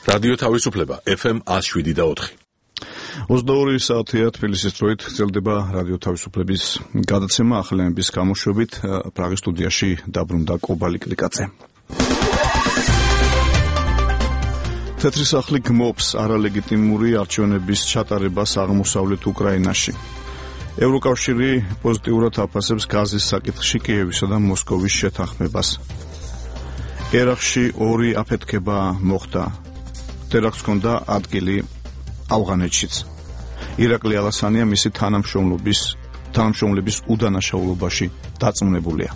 რადიო თავისუფლება FM 107.4. 22 საათია თბილისის დროით გრძელდება რადიო თავისუფლების გადაცემა ახალენების გამოშვებით. პრაღის სტუდიაში დაბრუნდა კობალი კლიკაძე. თეთრი სახლი გმობს არალეგიტიმური არჩევნების ჩატარებას აღმოსავლეთ უკრაინაში. ევროკავშირი პოზიტიურად აფასებს გაზის საკითხში კიევისა და მოსკოვის შეთანხმებას. ერაყში 2 აფეთქება მოხდა. ტერაქტს ჰქონდა ადგილი ავღანეთშიც. ირაკლი ალასანია მისი თანამშრომლების უდანაშაულობაში დაწმუნებულია.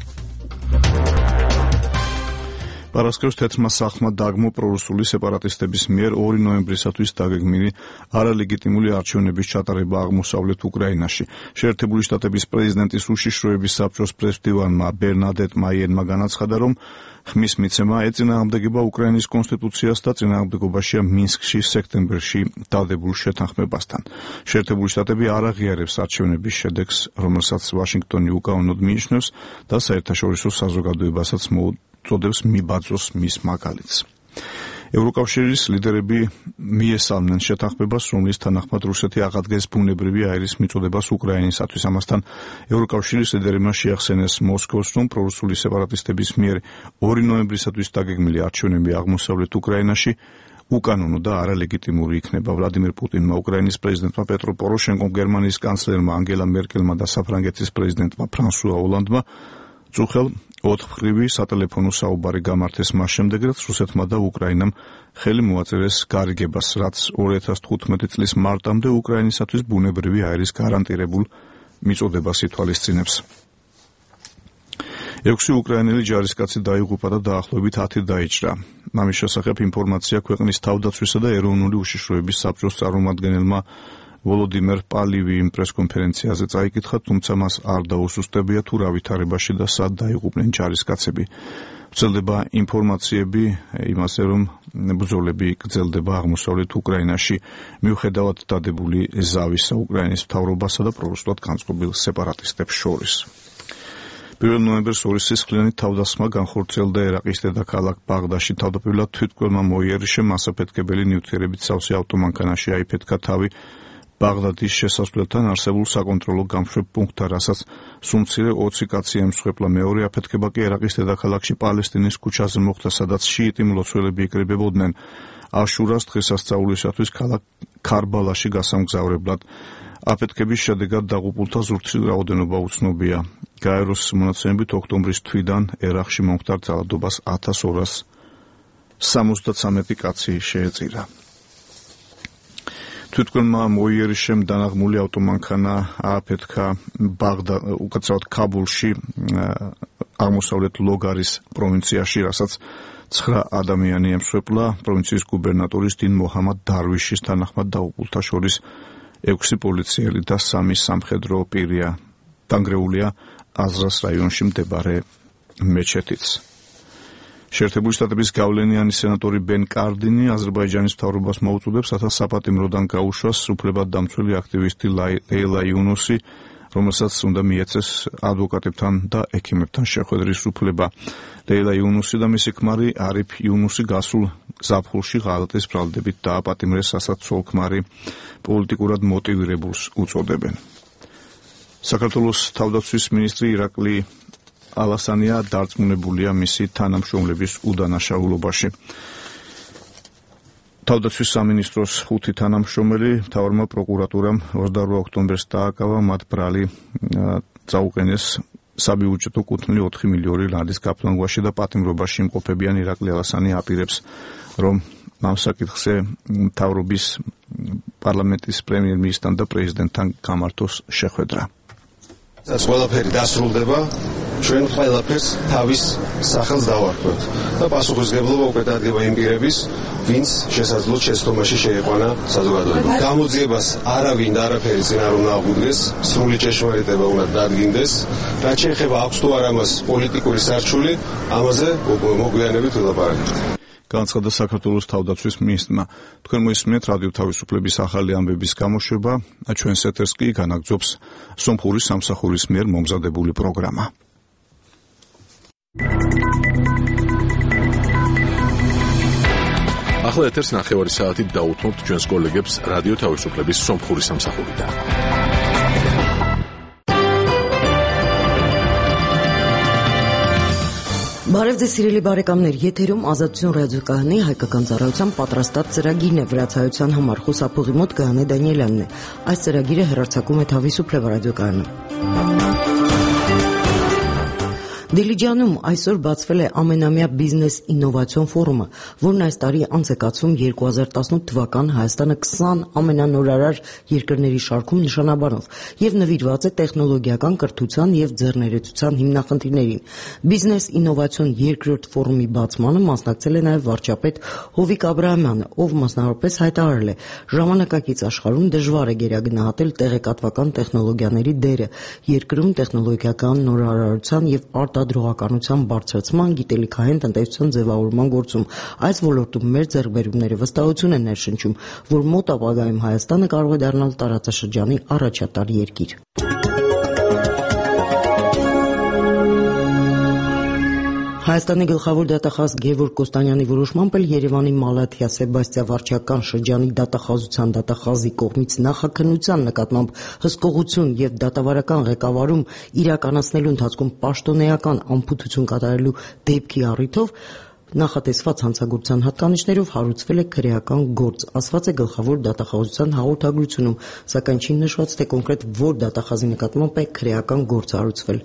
პარასკევს თეთრმა სახლმა დაგმო პრორუსული სეპარატისტების მიერ 2 ნოემბრისათვის დაგეგმილი არალეგიტიმური არჩევნების ჩატარება აღმოსავლეთ უკრაინაში. შეერთებული შტატების პრეზიდენტის უშიშროების საბჭოს პრეზიდენტმა ბერნადეტ მაიერმა განაცხადა, რომ ხმის მიცემა ეწინააღმდეგება უკრაინის კონსტიტუციას და წინააღმდეგობაშია მინსკში სექტემბერში დადებულ შეთანხმებასთან. შეერთებული შტატები არ აღიარებს არჩევნების შედეგს, რომელსაც ვაშინგტონი უკანონოდ მიიჩნევს და საერთაშორისო საზოგადოებასაც მოუწოდებს მიბაძოს მის მაგალითს. ევროკავშირის ლიდერები მიესალმნენ შეთანხმებას, რომლის თანახმად რუსეთი აღადგეს ბუნებრივი აირის მიწოდებას უკრაინისათვის. ამასთან ევროკავშირის ლიდერებმა შეახსენეს მოსკოვს, რომ პრორუსული სეპარატისტების მიერ 2 ნოემბრისათვის დაგეგმილი არჩევნები აღმოსავლეთ უკრაინაში უკანონო და არალეგიტიმური იქნება. ვლადიმერ პუტინმა, უკრაინის პრეზიდენტმა პეტრო პოროშენკომ, გერმანიის კანცლერმა ანგელა მერკელმა და საფრანგეთის პრეზიდენტმა ფრანსუა ოლანდმა წუხელ 4-მხრივი სატელეფონო საუბარი გამართეს მას შემდეგ, რაც რუსეთმა და უკრაინამ ხელი მოაწერეს გარიგებას, რაც 2015 წლის მარტამდე უკრაინისათვის ბუნებრივი აირის გარანტირებულ მიწოდებას ითვალისწინებს. 6 უკრაინელი ჯარისკაცი დაიღუპა და დაახლოებით 10 დაიჭრა. ამის შესახებ ინფორმაცია ქვეყნის თავდაცვისა და ეროვნული უშიშროების საბჭოს წარმომადგენელმა ვოლოდიმერ პალივიმ პრესკონფერენციაზე წაიკითხა, თუმცა მას არ დაუსუსტებია თუ რა ვითარებაში და სად დაიღუპნენ ჯარისკაცები. ვრცელდება ინფორმაციები იმაზე, რომ ბრძოლები გრძელდება აღმოსავლეთ უკრაინაში, მიუხედავად დადებული ზავისა უკრაინის მთავრობასა და პრორუსულად განწყობილ სეპარატისტებს შორის. 1 ნოემბერს 2 სისხლიანი თავდასხმა განხორციელდა ერაყის დედაქალაქ ბაღდადში. თავდაპირველად თვითმკვლელმა მოიერიშე მასაფეთქებელი ნივთიერებით სავსე ავტომანქანაში აიფეთქა თავი ბაღდადის შესასვლელთან არსებულ საკონტროლო გამშვებ პუნქტთან, რასაც სუმცირე 20 კაცი ემსხვერპლა. მეორე აფეთქება კი ერაყის დედაქალაქში პალესტინის ქუჩაზე მოხდა, სადაც შიიტი მლოცველები იკრიბებოდნენ აშურას დღესასწაულისათვის ქალაქ ქარბალაში გასამგზავრებლად. აფეთქების შედეგად დაღუპულთა ზურგის რაოდენობა უცნობია. გაეროს მონაცემებით ოქტომბრის თვიდან ერაყში მომხდარ ძალადობას 1273 კაცი შეეწირა. თვითმკვლელმა მოიერიშემ დანაღმული ავტომანქანა ააფეთქა უკაცრავად ქაბულში, აღმოსავლეთ ლოგარის პროვინციაში, რასაც 9 ადამიანი ემსხვერპლა. პროვინციის გუბერნატორის დინ მოჰამად დარვიშის თანახმად დაღუპულთა შორის 6 პოლიციელი და 3 სამხედრო პირია. დანგრეულია აზრას რაიონში მდებარე მეჩეთიც. შეერთებული შტატების გავლენიანი სენატორი ბენ კარდინი აზერბაიჯანის მთავრობას მოუწოდებს, რათა საპატიმროდან გაუშვას სუფლებადამცველი აქტივისტი ლეილა იუნუსი, რომელსაც უნდა მიეცეს ადვოკატებთან და ექიმებთან შეხვედრის უფლება. ლეილა იუნუსი და მისი ქმარი არიფ იუნუსი გასულ ზაფხულში ღალატის ბრალდებით დააპატიმრეს, რასაც ცოლ-ქმარი პოლიტიკურად მოტივირებულს უწოდებენ. საქართველოს თავდაცვის მინისტრი ირაკლი ალასანია დარწმუნებულია მისი თანამშრომლების უდანაშაულობაში. თავდაცვის სამინისტროს 5 თანამშრომელი მთავარმა პროკურატურამ 28 ოქტომბერს დააკავა, მათ ბრალი წაუყენეს საბიუჯეტო კუთვნილი 4 მილიონი ლარის გაფლანგვაში და პატიმრობაში იმყოფებიან. ირაკლი ალასანი აპირებს, რომ ამ საკითხზე მთავრობის პარლამენტის პრემიერ-მინისტრთან და პრეზიდენტთან გამართოს შეხვედრა. ეს ყველაფერი დასრულდება, ჩვენ ყველაფერს თავის სახელს დავარქვევთ და პასუხისმგებლობა უკვე დადგება იმ პირების, ვინც შესაძლოა შეცდომაში შეიყვანა საზოგადოება. გამოძიებას არავინ და არაფერი წინ არ უნდა აღუდგეს, სრული ჭეშმარიტება უნდა დადგინდეს. რაც შეეხება აქვს თუ არა მას პოლიტიკური სარჩული, ამაზე მოგვიანებით ვილაპარაკებთ. განაცხადა საქართველოს თავდაცვის მინისტრმა. თქვენ მოისმინეთ რადიო თავისუფლების ახალი ამბების გამოშვება, ჩვენს ეთერს კი განაგრძობს სომხური სამსახურის მიერ მომზადებული პროგრამა. ახლა ეთერს 9 საათით დაუთმობთ ჩვენს კოლეგებს რადიო თავისუფლების სომხური სამსახურიდან. Բարև ձեզ սիրելի բարեկամներ, եթերում Ազատություն ռադիոկայանի հայկական ծառայության պատրաստած ծրագիրն է, վրացայության համար խուսափողի մոտ Գայանե Դանիելյանն է։ Այս ծրագիրը հեռարձակում է Թավիսուփլեվ ռադիոկայանը։ Դիլիջանում այսօր բացվել է ամենամյա բիզնես ինովացիոն ֆորումը, որն այս տարի անց է կացվում 2018 թվական Հայաստանը 20 ամենանորարար երկրների շարքում նշանաբանով եւ նվիրված է տեխնոլոգիական կրթության եւ ձեռներեցության հիմնախնդիրներին։ Բիզնես ինովացիոն երկրորդ ֆորումի բացմանը մասնակցել է նաեւ վարչապետ Հովիկ Աբրահամյանը, ով մասնավորապես հայտարարել է, ժամանակակից աշխարհում դժվար է գերագնահատել տեղեկատվական տեխնոլոգիաների դերը երկրում տեխնոլոգիական նորարարության եւ արտադրողականության բարձրացման, գիտելիքահեն տնտեսության ձևավորման գործում։ Այս ոլորտում մեր ձեռքբերումները վստահություն են ներշնչում, որ մոտ ապագայում Հայաստանը կարող է դառնալ տարածաշրջանի առաջատար երկիր։ Հայաստանի գլխավոր դատախազ Գևորգ Կոստանյանի որոշմամբ էլ Երևանի Մալաթիա Սեբաստիա վարչական շրջանի դատախազության դատախազի կողմից նախաքննության նկատմամբ հսկողություն եւ դատավարական ղեկավարում իրականացնելու ընթացքում պաշտոնեական անփութություն կատարելու դեպքի առիթով նախատեսված հանցագործության հատկանիշներով հարուցվել է քրեական գործ, ասված է գլխավոր դատախազության հաղորդագրությունում, սակայն չի նշված, թե կոնկրետ որ դատախազի նկատմամբ է քրեական գործ հարուցվել։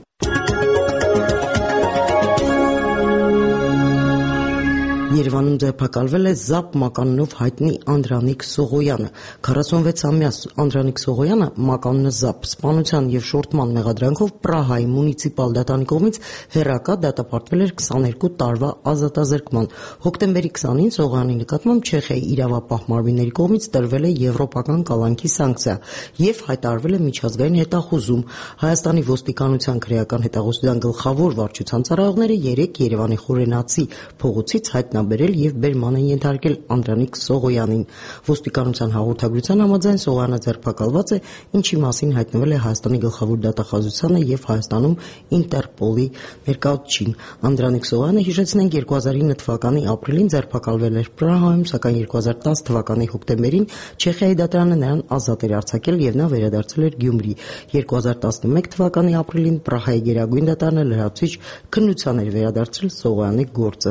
Երևանում ձերբակալվել է ԶԱՊ մականունով հայտնի Անդրանիկ Սողոյանը։ 46-ամյա Անդրանիկ Սողոյանը մականունը ԶԱՊ սպանության եւ շորտման մեղադրանքով Պրահայի մունիցիպալ դատարանի կողմից հեռակա դատապարտվել էր 22 տարվա ազատազրկման։ Հոկտեմբերի 20-ին Սողոյանի նկատմամբ Չեխիայի իրավապահ մարմինների կողմից տրվել է եվրոպական կալանքի սանկցիա եւ հայտարարվել է միջազգային հետախուզում։ Հայաստանի ոստիկանության քրեական հետախուզության գլխավոր վարչության ծառայողները 3 Երևանի Խորենացի փողոցից հայտնաբերել եւ բերման են ենթարկել Անդրանիկ Սողոյանին։ Ոստիկանության հաղորդագրության համաձայն Սողոյանը ձերբակալված է, ինչի մասին հայտնվել է Հայաստանի գլխավոր դատախազությանը եւ Հայաստանում Ինտերպոլի ներկայացուցիչին։ Անդրանիկ Սողոյանը, հիշեցնենք, 2009 թվականի ապրիլին ձերբակալվել էր Պրահայում, սակայն 2010 թվականի հոկտեմբերին Չեխիայի դատարանը նրան ազատ էր արձակել եւ նա վերադարձել էր Գյումրի։ 2011 թվականի ապրիլին Պրահայի գերագույն դատարանը լրացուցիչ քննության էր վերադարձրել Սողոյանի գործը։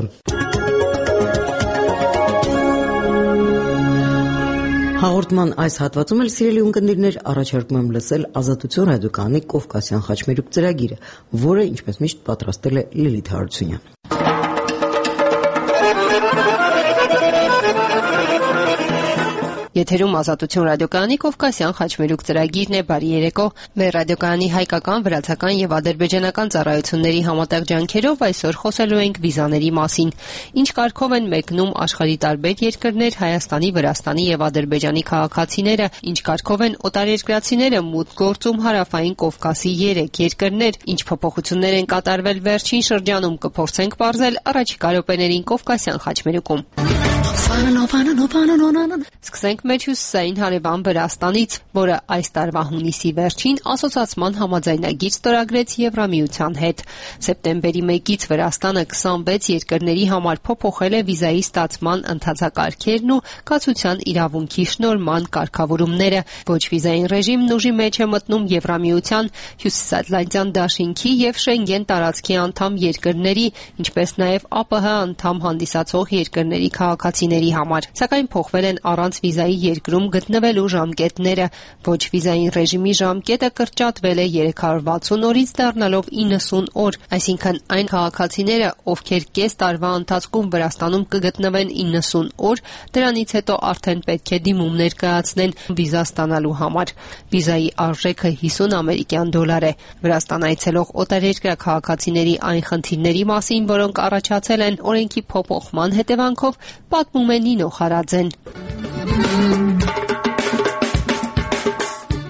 Հաղորդման այս հատվածում էլ սիրելի ունկնդիրներ առաջարկում եմ լսել Ազատություն ռադիոկայանի Կովկասյան խաչմերուկ ծրագիրը, որը ինչպես միշտ պատրաստել է Լիլիթ Հարությունյանը։ Եթերում Ազատություն ռադիոկայանի Կովկասյան խաչմերուկ ծրագիրն է, բարի երեկո։ Մեր ռադիոկայանի հայկական, վրացական եւ ադրբեջանական ծառայությունների համատեղ ջանքերով այսօր խոսելու ենք վիզաների մասին։ Ինչ կարգով են մեկնում աշխարհի տարբեր երկրներ Հայաստանի, Վրաստանի եւ Ադրբեջանի քաղաքացիները, ինչ կարգով են օտարերկրացիները մուտք գործում Հարավային Կովկասի 3 երկրներ, ինչ փոփոխություններ են կատարվել վերջին շրջանում, կփորձենք բարձել առաջիկա րոպեներին Կովկասյան խաչմերուկում։ Սկսենք մեր հյուսիսային հարևան Վրաստանից, որը այս տարվա հունիսի վերջին ասոցիացման համաձայնագիր ստորագրեց Եվրամիության հետ։ Սեպտեմբերի 1-ից Վրաստանը 26 երկրների համար փոփոխել է վիզայի ստացման ընթացակարգերն ու կացության իրավունքի շնորհման կարգավորումները։ Ոչ վիզային ռեժիմն ուժի մեջ է մտնում Եվրամիության, Հյուսիսատլանտյան դաշինքի եւ Շենգեն տարածքի անդամ երկրների, ինչպես նաեւ ԱՊՀ անդամ հանդիսացող երկրների քաղաքացիների համար, սակայն փոխվել են առանց վիզայի երկրում գտնվելու ժամկետները։ Ոչ վիզային ռեժիմի ժամկետը կրճատվել է 360 օրից դառնալով 90 օր, այսինքն այն քաղաքացիները, ովքեր կես տարվա ընթացքում Վրաստանում կգտնվեն 90 օր, դրանից հետո արդեն պետք է դիմում ներկայացնեն վիզա ստանալու համար։ Վիզայի արժեքը 50 ամերիկյան դոլար է։ Վրաստան այցելող օտարերկրյա քաղաքացիների այն խնդիրների մասին, որոնք առաջացել են օրենքի փոփոխման հետևանքով, պատմում է Նինո Խարաձեն։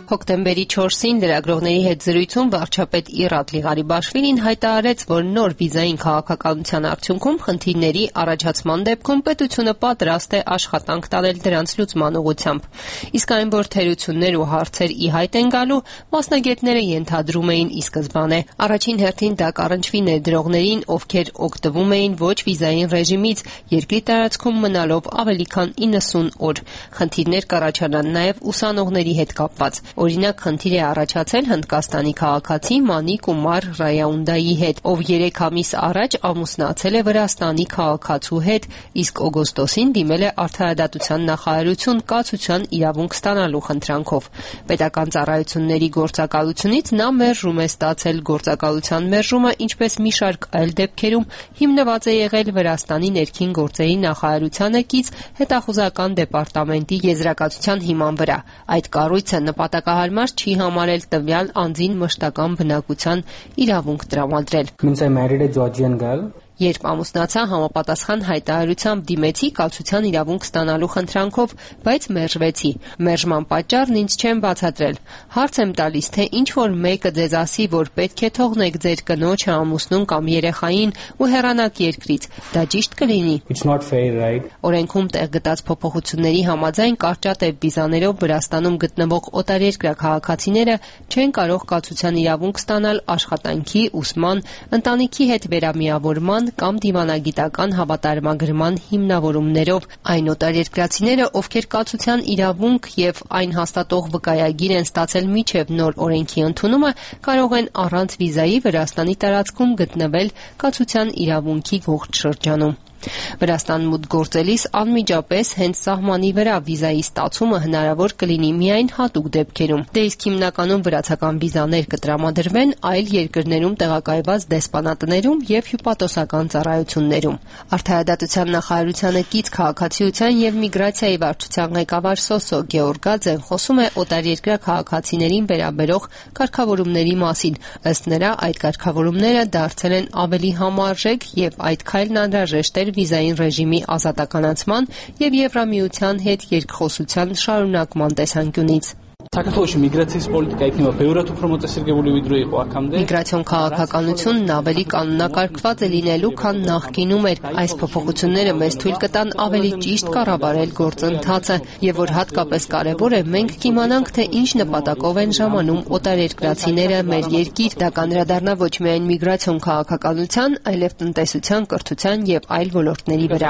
Հոկտեմբերի 4-ին լրագրողների հետ զրույցում վարչապետ Իռադլի Ղարիբաշվիլին հայտարարեց, որ նոր վիզային քաղաքականության արդյունքում խնդիրների առաջացման դեպքում պետությունը պատրաստ է աշխատանք տանել դրանց լուծման ուղղությամբ։ Իսկ այն, որ թերություններ ու հարցեր ի հայտ են գալու, մասնագետները ենթադրում էին ի սկզբանե։ Առաջին հերթին դա կառնչվի ներդրողներին, ովքեր օգտվում էին ոչ վիզային ռեժիմից, երկրի տարածքում մնալով ավելի քան 90 օր։ Խնդիրներ կառաջանան նաև ուսանողների հետ կապված։ Օրինակ, խնդիր է առաջացել Հնդկաստանի քաղաքացի Մանի Կումար Ռայաունդայի հետ, ով 3 ամիս առաջ ամուսնացել է Վրաստանի քաղաքացու հետ, իսկ օգոստոսին դիմել է Արդարադատության նախարարություն կացության իրավունք ստանալու խնդրանքով։ Պետական ծառայությունների գործակալությունից նա մերժում է ստացել գործակալության մերժումը, ինչպես մի շարք այլ դեպքերում հիմնված է եղել Վրաստանի ներքին գործերի նախարարությանը կից հետախուզական դեպարտամենտի եզրակացության հիման վրա։ Այդ կառույցը նպատակահարմար չի համարել տվյալ անձին մշտական բնակության իրավունք տրամադրել։ Means I married a Georgian girl. Երբ ամուսնացա, համապատասխան հայտարարությամբ դիմեցի կացության իրավունք ստանալու խնդրանքով, բայց մերժվեցի։ Մերժման պատճառն ինձ չեմ բացատրել։ Հարց եմ տալիս, թե ինչ որ մեկը ձեզ ասի, որ պետք է թողնեք ձեր կնոջը, ամուսնուն կամ երեխային ու հեռանաք երկրից, դա ճիշտ կլինի։ It's not fair, right? Օրենքում տեղ գտած փոփոխությունների համաձայն կարճատև վիզաներով Վրաստանում գտնվող օտարերկրյա քաղաքացիները չեն կարող կացության իրավունք ստանալ աշխատանքի, ուսման, ընտանիքի հետ վերամիավորման կամ դիվանագիտական հավատարմագրման հիմնավորումներով։ Այն օտարերկրացիները, ովքեր կացության իրավունք եւ այն հաստատող վկայագիր են ստացել միջև նոր օրենքի ընդունումը, կարող են առանց վիզայի Վրաստանի տարածքում գտնվել կացության իրավունքի ողջ շրջանում։ Վրաստան մուտք գործելիս անմիջապես հենց սահմանի վրա վիզայի ստացումը հնարավոր կլինի միայն հատուկ դեպքերում։ Դե իսկ հիմնականում վրացական վիզաներ կտրամադրվեն այլ երկրներում տեղակայված դեսպանատներում եւ հյուպատոսական ծառայություններում։ Արդարադատության նախարարությանը կից քաղաքացիության եւ միգրացիայի վարչության ղեկավար Սոսո Գեորգաձեն խոսում է օտարերկրյա քաղաքացիներին վերաբերող կարգավորումների մասին։ Ըստ նրա, այդ կարգավորումները դարձել են ավելի համարժեք եւ այդ քայլն անհրաժեշտ է վիզային ռեժիմի ազատականացման եւ Եվրամիության հետ երկխոսության շարունակման տեսանկյունից։ Საქართველოში միգրացიის պոլիտիկա իբնի ბევრად უფრო მოწესრიგებული ვიდრე იყო აქამდე։ Միգրացիոն քաղաքականությունն ավելի կանոնակարգված է լինելու, քան նախկինում էր։ Այս փոփոխությունները մեզ թույլ կտան ավելի ճիշտ կառավարել գործընթացը, եւ որ հատկապես կարեւոր է, մենք կիմանանք, թե ինչ նպատակով են ժամանում օտարերկրացիները մեր երկիր։ Դա կանդրադառնա ոչ միայն միգրացիոն քաղաքականության, այլև տնտեսության, կրթության եւ այլ ոլորտների վրա։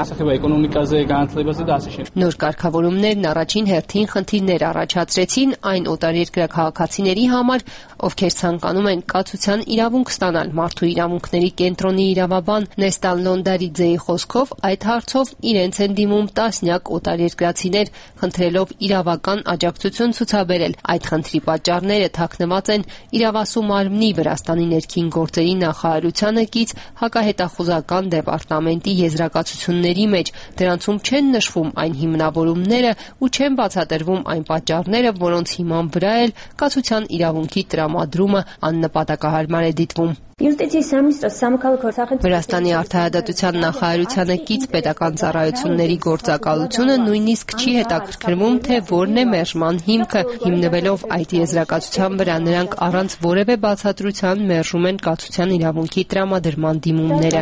Նոր կարգավորումներն առաջին հերթին խնդիրներ առաջացրեցին այն օտարերկրյա քաղաքացիների համար, ովքեր ցանկանում են կացության իրավունք ստանալ։ Մարդու իրավունքների կենտրոնի իրավաբան Նեստան Լոնդարիձեի խոսքով այդ հարցով իրենց են դիմում տասնյակ օտարերկրացիներ, խնդրելով իրավական աջակցություն ցուցաբերել։ Այդ խնդրի պատճառները թաքնված են իրավասու մարմնի Վրաստանի ներքին գործերի նախարարությանը կից հակահետախուզական դեպարտամենտի եզրակացությունների մեջ։ Դրանցում չեն նշվում այն հիմնավորումները ու չեն բացատրվում այն պատճառները, որոնց հիման վրա էլ կացության իրավունքի տրամադրումը աննպատակահարմար է դիտվում։ Վրաստանի արդարադատության նախարարությանը կից պետական ծառայությունների գործակալությունը նույնիսկ չի հետաքրքրվում, թե որն է մերժման հիմքը։ Հիմնվելով այդ եզրակացության վրա նրանք առանց որևէ բացատրության մերժում են կացության իրավունքի տրամադրման դիմումները։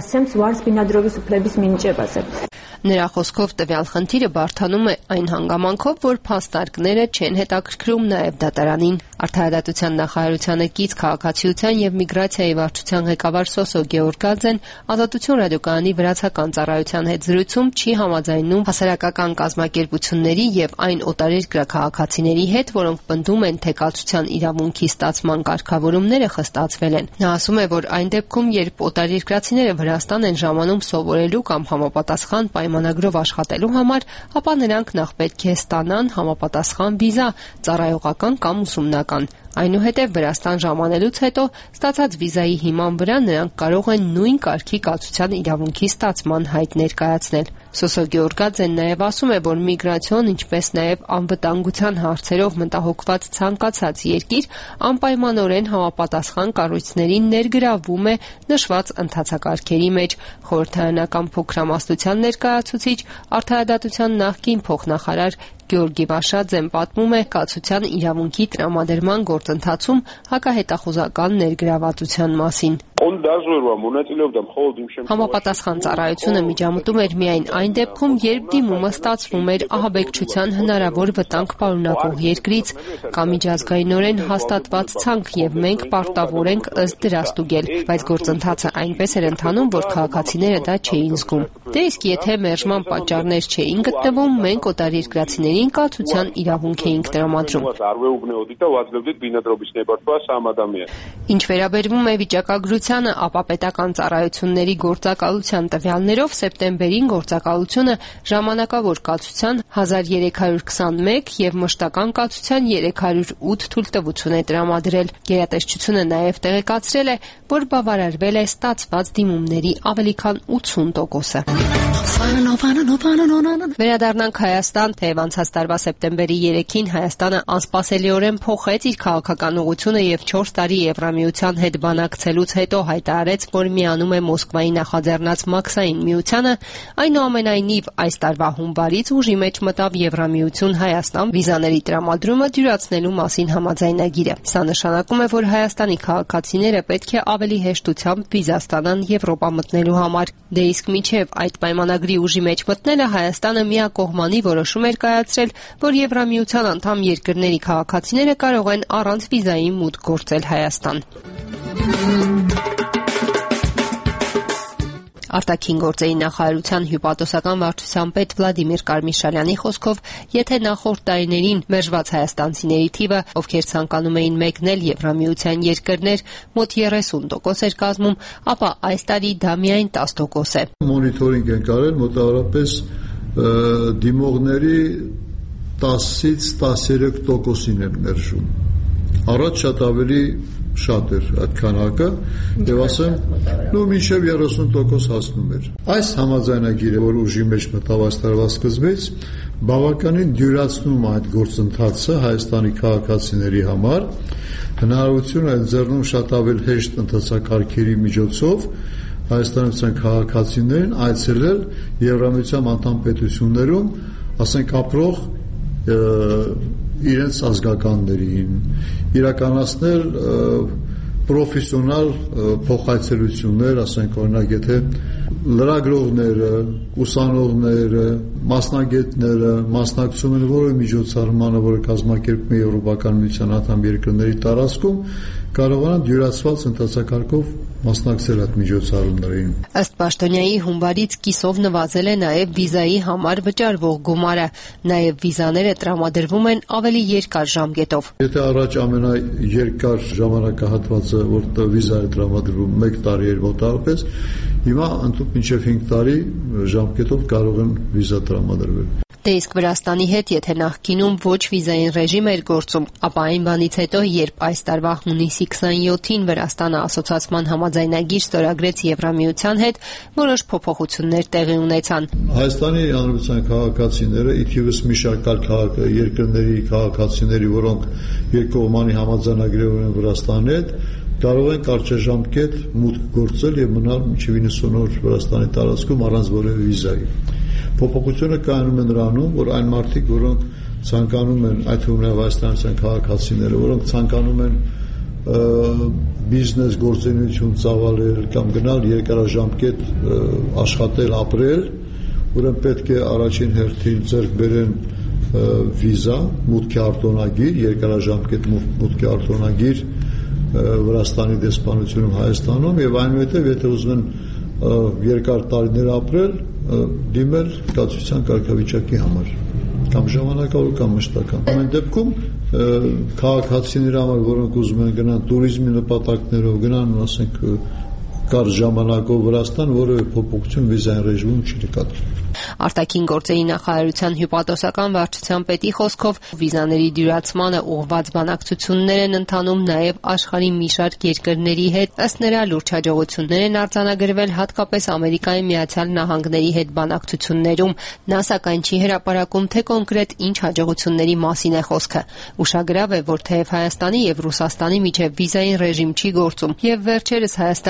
Նրա խոսքով տվյալ խնդիրը բարդանում է այն հանգամանքով, որ փաստարկները չեն հետաքրքրում նաև դատարանին։ Արդարադատության նախարարությանը կից քաղաքացիության եւ միգրացիայի վարչության ղեկավար Սոսո Գեորգաձեն Ազատություն ռադիոկայանի վրացական ծառայության հետ զրույցում չի համաձայնում հասարակական կազմակերպությունների եւ այն օտարերկրյա քաղաքացիների հետ, որոնք պնդում են, թե կացության իրավունքի ստացման կարգավորումները խստացվել են։ Նա ասում է, որ այն դեպքում, երբ օտարերկրացիները Վրաստան են ժամանում սովորելու կամ համապատասխան պայմանագրով աշխատելու համար, ապա նրանք նախ պետք է ստանան համապատասխան վիզա, ծառայողական կամ ուսումնական։ Այնուհետև Վրաստան ժամանելուց հետո ստացած վիզայի հիման վրա նրանք կարող են նույն կարգի կացության իրավունքի ստացման հայտ ներկայացնել։ Սոսո Գեորգաձեն նաև ասում է, որ միգրացիոն, ինչպես նաև անվտանգության հարցերով մտահոգված ցանկացած երկիր անպայմանորեն համապատասխան կառույցներին ներգրավում է նշված ընթացակարգերի մեջ։ Խորհրդարանական փոքրամասնության ներկայացուցիչ, արդարադատության նախկին փոխնախարար Գեորգի Վաշաձեն պատմում է կացության իրավունքի տրամադրման գործընթացում հակահետախուզական ներգրավվածության մասին։ Համապատասխան ծառայությունը միջամտում էր միայն այն դեպքում, երբ դիմումը ստացվում էր ահաբեկչության հնարավոր վտանգ պարունակող երկրից կամ միջազգայինորեն հաստատված ցանկ, եւ մենք պարտավոր ենք ըստ դրա ստուգել, բայց գործընթացը այնպես էր ընթանում, որ քաղաքացիները դա չէին զգում։ Դե իսկ եթե մերժման պատճառներ չէին գտնվում, մենք օտարերկրացիներին կացության իրավունք էինք տրամադրում։ Ինչ վերաբերվում է վիճակագրությանը, ապա պետական ծառայությունների գործակալության տվյալներով սեպտեմբերին գործակալությունը ժամանակավոր կացության 1321 եւ մշտական կացության 308 թույլտվություն է տրամադրել։ Գերատեսչությունը նաև տեղեկացրել է, որ բավարարվել է ստացված դիմումների ավելի քան 80%-ը։ Վերադառնանք Հայաստան, թեև անցած տարվա սեպտեմբերի 3-ին Հայաստանը անսպասելիորեն փոխեց իր քաղաքական ուղղությունը եւ 4 տարի Եվրամիության հետ բանակցելուց հետո հայտարարեց, որ միանում է Մոսկվայի նախաձեռնած Մաքսային միությանը, այնուամենայնիվ այս տարվա հունվարից ուժի մեջ մտավ Եվրամիություն Հայաստան վիզաների տրամադրումը դյուրացնելու մասին համաձայնագիրը։ Սա նշանակում է, որ Հայաստանի քաղաքացիները պետք է ավելի հեշտությամբ վիզա ստանան Եվրոպա մտնելու համար։ Դե իսկ մինչև այդ պայմանագրի ուժի մեջ մտնելը Հայաստանը միակողմանի որոշում էր կայացրել, որ Եվրամիության անդամ երկրների քաղաքացիները կարող են առանց վիզայի մուտք գործել Հայաստան։ Արտաքին գործերի նախարարության հյուպատոսական վարչության պետ Վլադիմիր Կարմիշարյանի խոսքով, եթե նախորդ տարիներին մերժված հայաստանցիների թիվը, ովքեր ցանկանում էին մեկնել Եվրամիության երկրներ, մոտ 30% էր կազմում, ապա այս տարի դա միայն 10% է։ Մոնիթորինգ են կարել մոտավորապես դիմողների 10-ից 13%-ին են մերժում։ Առաջ շատ ավելի շատ էր այդ քանակը եւ ասեմ մինչեւ 30% հասնում էր։ Այս համաձայնագիրը, որ ուժի մեջ մտավ այս տարվա սկզբից, բավականին դյուրացնում այդ գործընթացը Հայաստանի քաղաքացիների համար, հնարավորություն է ձեռնում շատ ավելի հեշտ ընթացակարգերի միջոցով հայաստանյան քաղաքացիներին այցելել Եվրամիության անդամ պետություններում, ասենք ապրող իրենց ազգականներին, իրականացնել պրոֆեսիոնալ փոխայցելություններ, ասենք օրինակ եթե լրագրողները, ուսանողները, մասնագետները մասնակցում են որևէ միջոցառմանը, որը կազմակերպվում է Եվրոպական միության անդամ երկրների տարածքում, կարողանան դյուրացված ընթացակարգով մասնակցել այդ միջոցառումներին։ Ըստ Պաշտոնյայի հունվարից կիսով նվազել է նաև վիզայի համար վճարվող գումարը, նաև վիզաները տրամադրվում են ավելի երկար ժամկետով։ Եթե առաջ ամենաերկար ժամանակահատվածը, որտեղ վիզա է տրամադրվում 1 տարի էր մոտավորապես, հիմա ընդհանուր մինչև 5 տարի ժամկետով կարող են վիզա տրամադրվել։ Դե իսկ Վրաստանի հետ, եթե նախկինում ոչ վիզային ռեժիմ էր գործում, ապա այն բանից հետո, երբ այս տարվա հունիսի 27-ին Վրաստանը ասոցիացման համաձայնագիր ստորագրեց Եվրամիության հետ, որոշ փոփոխություններ տեղի ունեցան։ Հայաստանի Հանրապետության քաղաքացիները, ի թիվս մի շարք երկրների քաղաքացիների, որոնք երկկողմանի համաձայնագրեր ունեն Վրաստանի հետ, կարող են կարճաժամկետ մուտք գործել եւ մնալ մինչեւ 90 օր Վրաստանի տարածքում առանց որևէ վիզայի։ Փոփոխությունը կայանում է նրանում, որ այն մարդիկ, որոնք ցանկանում են, այդ թվում հայաստանյան քաղաքացիները, որոնք ցանկանում են բիզնես գործունեություն ծավալել կամ գնալ երկարաժամկետ աշխատել, ապրել, ուրեմն պետք է առաջին հերթին ձեռք բերեն վիզա, մուտքի արտոնագիր, երկարաժամկետ մուտքի արտոնագիր Վրաստանի դեսպանությունում Հայաստանում եւ այնուհետեւ եթե ուզում են երկար տարիներ ապրել, դիմել կացության կարգավիճակի համար կամ ժամանակավոր կամ մշտական։ Ամեն դեպքում քաղաքացիների համար, որոնք ուզում են գնան туриզմի նպատակներով, գնան, ասենք, կարճ ժամանակով Վրաստան, որևէ փոփոխություն վիզային ռեժիմում չի նկատվում։ Արտաքին գործերի նախարարության հյուպատոսական վարչության պետի խոսքով վիզաների դյուրացմանը ուղղված բանակցություններ են ընթանում նաև աշխարհի մի շարք երկրների հետ, ըստ նրա լուրջ հաջողություններ են արձանագրվել հատկապես Ամերիկայի Միացյալ Նահանգների հետ բանակցություններում, նա սակայն չի հրապարակում, թե կոնկրետ ինչ հաջողությունների մասին է խոսքը։ Ուշագրավ է, որ թեև Հայաստանի եւ Ռուսաստանի միջև վիզային ռեժիմ չի գործում, եւ վերջերս Հայաստանը նաև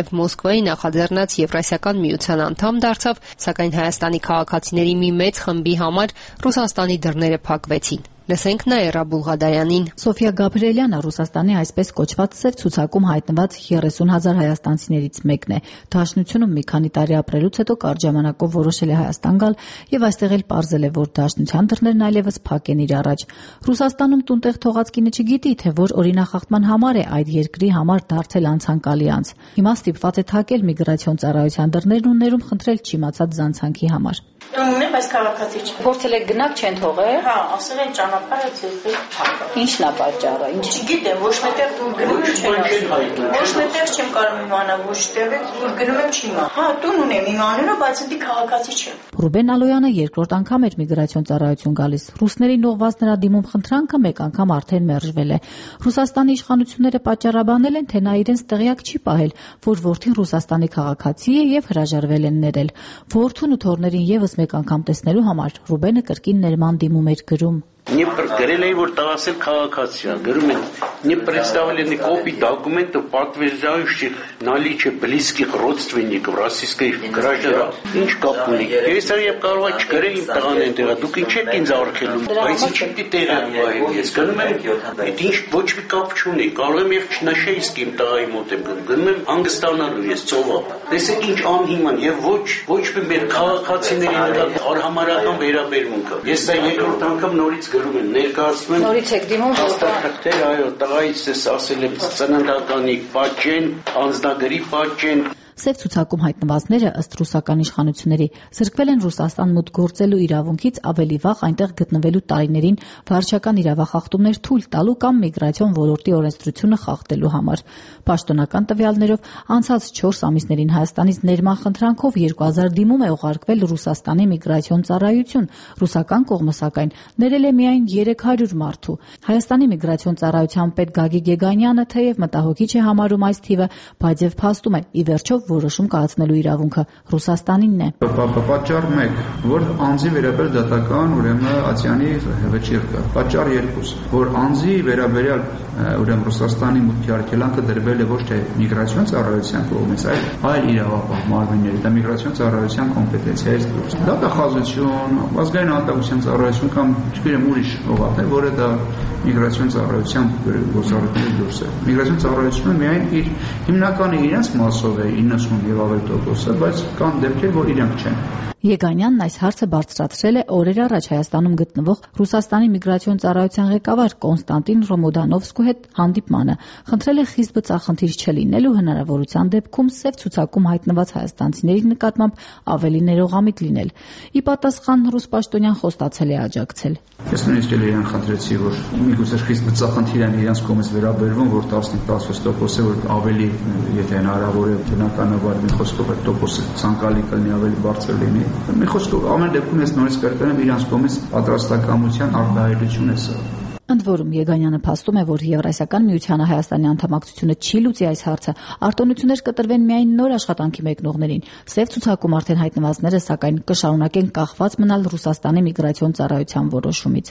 եւ Մոսկվայի նախաձեռնած Եվրասիական միության անդամ դարձավ, սակայն Հայաստանի քաղաքացիների մի մեծ խմբի համար Ռուսաստանի դռները փակվեցին։ Լսենք Նաիրա Բուլղադարյանին։ Սոֆիա Գաբրիելյանը Ռուսաստանի այսպես կոչված սև ցուցակում հայտնված 30,000 հայաստանցիներից մեկն է։ Դաշնությունում մի քանի տարի ապրելուց հետո կարճ ժամանակով որոշել է Հայաստան գալ եւ այստեղ էլ պարզել է, որ դաշնության դռներն այլևս փակ են իր առաջ։ Ռուսաստանում տունտեղ թողած կինը չգիտի, թե որ օրինախախտման համար է այդ երկրի համար դարձել անցանկալի անձ։ Հիմա ստիպված է թակել միգրացիոն ծառայության դռներն ու ներում խնդրել չիմացած զանցանքի համար։ Ունեմ այս քաղաքացի չէ։ Փորձել եք գնաք չեն թողել։ Հա, ասել են ճանապարհը ձերբել փակ։ Ինչն է պատճառը։ Ինչ չգիտեմ, ոչ մեկտեղ դու գնում չեն։ Ոչ մեկտեղ չեմ կարող իմանալ, ոչ տեղից դու գնում եմ չիմա։ Հա, տուն ունեմ իմ անունը, բայց ինձ քաղաքացի չեմ։ Ռուբեն Ալոյանը երկրորդ անգամ էր միգրացիոն ծառայություն գալիս։ Ռուսներին ուղղված նրա դիմում խնդրանքը մեկ անգամ արդեն մերժվել է։ Ռուսաստանի իշխանությունները պատճառաբանել են, թե նա իրենց տեղյակ չի պահել, որ որդին Ռուսաստանի քաղաքացի է եւ հրաժարվել են ներել։ Որդուն ու թորներին եւս մեկ անգամ տեսնելու համար Ռուբենը կրկին ներման димում էր գրում։ Не говорили, вот Тарасел Кавакация. Говорю, не представлены копии документов, подтверждающих наличие близких родственников российской граждан. Инч капуни. Если я карвач говорю, им таганенте, дук инчек инзархелу. Айсичек титега. Есть говорю, инч ոչ մի կապ չունի։ Կարող եմ եւ չնաշեիսկի իմ տղայի մոտ եմ գնում եմ հանգստանալու ես ծովա։ Տեսեք ինչ անհիման եւ ոչ մի մեր քաղաքացիների նկատմամբ արհամարհական վերաբերմունքը։ Ես սա երկրորդ անգամ նորից գրում եմ, ներկայացնում եմ։ Նորից եք դիմում հաստատել, այո, տղայից ես ասել եմ ծննդականի պատճեն, անձնագրի պատճեն։ Սև ցուցակում հայտնվածները ըստ ռուսական իշխանությունների զրկվել են Ռուսաստան մուտք գործելու իրավունքից ավելի վաղ այնտեղ գտնվելու տարիներին վարչական իրավախախտումներ թույլ տալու կամ միգրացիոն ոլորտի օրենսդրությունը խախտելու համար։ Պաշտոնական տվյալներով անցած 4 ամիսներին Հայաստանից ներման խնդրանքով 2000 դիմում է ուղարկվել Ռուսաստանի միգրացիոն ծառայություն։ Ռուսական կողմը սակայն ներել է միայն 300 մարդու։ Հայաստանի միգրացիոն ծառայության պետ Գագիկ Եգանյանը թեև մտահոգիչ է համարում այս թիվը, բայց եւ փաստում է ի վերջո որոշում կայացնելու իրավունքը Ռուսաստանինն է։ Պատճառ 1, որ անձի վերաբերյալ դատական ուրեմն Ացիանի վճիռ կա։ Պատճառ 2, որ անձի վերաբերյալ ուրեմն Ռուսաստանի մուտքի արգելանքը դրվել է ոչ թե միգրացիոն ծառայության կողմից, այլ իրավապահ մարմինների, դա միգրացիոն ծառայության կոմպետենցիայից դուրս։ Դատախազություն, ազգային անվտանգության ծառայություն կամ չգիտեմ ուրիշ օղակ է, որը դա միգրացիոն ծառայության գործառույթներից դուրս է։ Միգրացիոն ծառայությունը միայն իր հիմնականը իրենց մասով է 90 եւ ավելի տոկոսը, բայց կան դեպքեր, որ իրենք չեն։ Եգանյանն այս հարցը բարձրացրել է օրեր առաջ Հայաստանում գտնվող Ռուսաստանի միգրացիոն ծառայության ղեկավար Կոնստանտին Ռոմոդանովսկու հետ հանդիպմանը։ Խնդրել է խիստ բծախնդիր չլինելու հնարավորության դեպքում սև ցուցակում հայտնված հայաստանցիների նկատմամբ ավելի ներողամիտ լինել։ Ի պատասխան ռուս պաշտոնյան խոստացել է աջակցել։ Ես նույնիսկ էլ խնդրեցի, որ միգուցե խիստ բծախնդիր են իրենց կողմից վերաբերվում, որ 15-16% է, որ ավելի, եթե հնարավոր է, բնականաբար մի խոսքով այդ տոկոսը ցանկալի կլինի, ավելի բարձր լինի։ Մի խոսքով ամեն դեպքում ես նորից կրկնում եմ իրենց կողմից պատրաստակամության արտահայտություն է սա։ Ընդ որում Եգանյանը փաստում է, որ Եվրասիական միությանը Հայաստանի անդամակցությունը չի լուծի այս հարցը, արտոնություններ կտրվեն միայն նոր աշխատանքի մեկնողներին։ Սև ցուցակում արդեն հայտնվածները սակայն կշարունակեն կախված մնալ Ռուսաստանի միգրացիոն ծառայության որոշումից։